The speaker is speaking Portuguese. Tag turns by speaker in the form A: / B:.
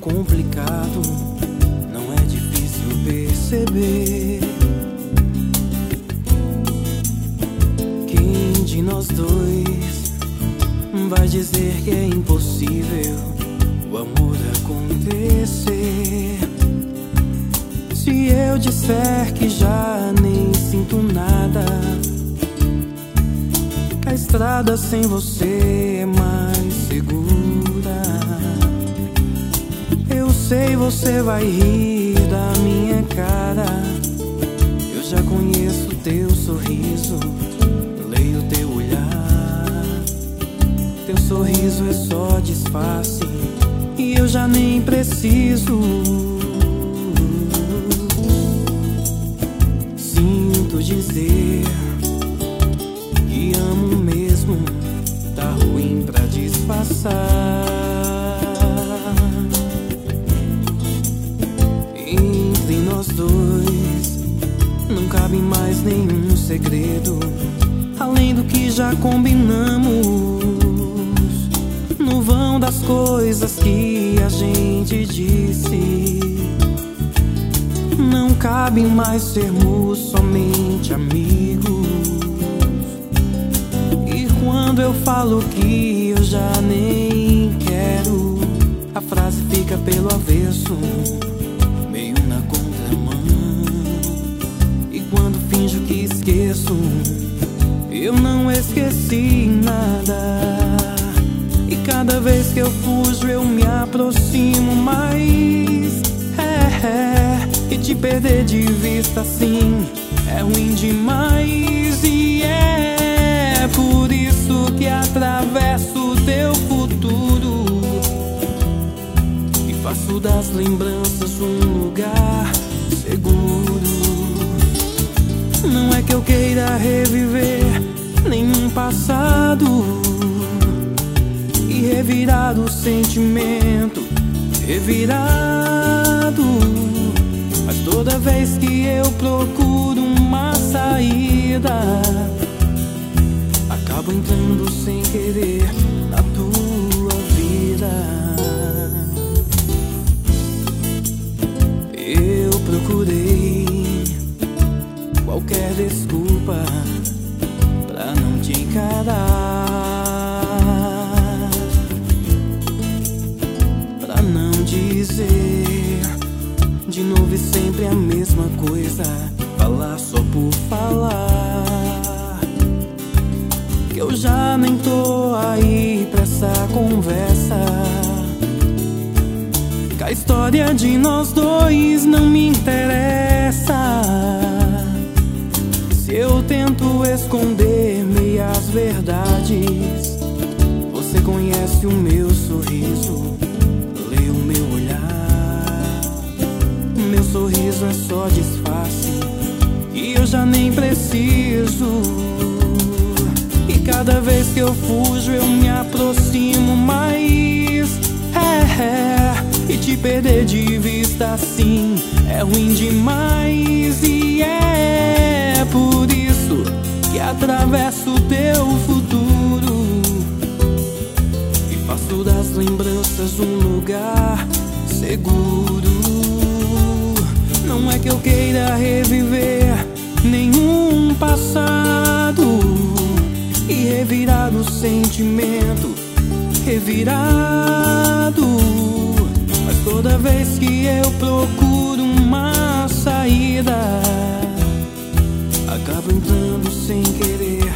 A: complicado, não é difícil perceber. Quem de nós dois vai dizer que é impossível o amor acontecer? Se eu disser que já nem sinto nada, que a estrada sem você é mais segura, eu sei você vai rir da minha cara. Eu já conheço teu sorriso, leio teu olhar. Teu sorriso é só disfarce e eu já nem preciso. Sinto dizer que amo mesmo, tá ruim pra disfarçar. Entre nós dois não cabe mais nenhum segredo, além do que já combinamos. No vão das coisas que a gente disse, não cabe mais sermos somente amigos. E quando eu falo que eu já nem quero, a frase fica pelo avesso, meio na contramão. E quando finjo que esqueço, eu não esqueci nada. E cada vez que eu fujo eu me aproximo mais. E te perder de vista assim é ruim demais. E é por isso que atravesso o teu futuro e faço das lembranças um lugar seguro. Não é que eu queira reviver nenhum passado e revirar o sentimento revirado, mas toda vez que eu procuro uma saída, acabo entrando sem querer na tua vida. Eu procurei qualquer desculpa pra não te encarar, pra não dizer de novo e sempre a mesma coisa, falar só por falar. Que eu já nem tô aí pra essa conversa, que a história de nós dois não me interessa. Se eu tento esconder meias verdades, você conhece o meu sorriso, lê o meu olhar. Meu sorriso é só disfarce e eu já nem preciso. E cada vez que eu fujo eu me aproximo mais. E te perder de vista assim é ruim demais. E é por isso que atravesso o teu futuro e faço das lembranças um lugar seguro. Não é que eu queira reviver nenhum passado e revirar o sentimento revirado, mas toda vez que eu procuro uma saída, acabo entrando sem querer